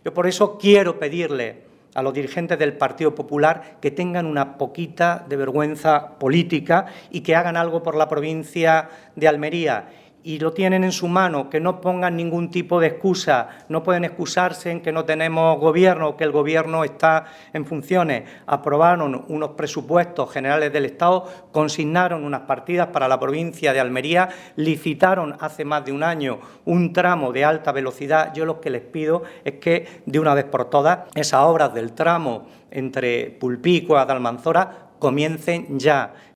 Yo por eso quiero pedirle a los dirigentes del Partido Popular que tengan una poquita de vergüenza política y que hagan algo por la provincia de Almería. Y lo tienen en su mano, que no pongan ningún tipo de excusa, no pueden excusarse en que no tenemos gobierno, que el gobierno está en funciones. Aprobaron unos presupuestos generales del Estado, consignaron unas partidas para la provincia de Almería, licitaron hace más de un año un tramo de alta velocidad. Yo lo que les pido es que de una vez por todas esas obras del tramo entre Pulpí y Cuevas de Almanzora comiencen ya.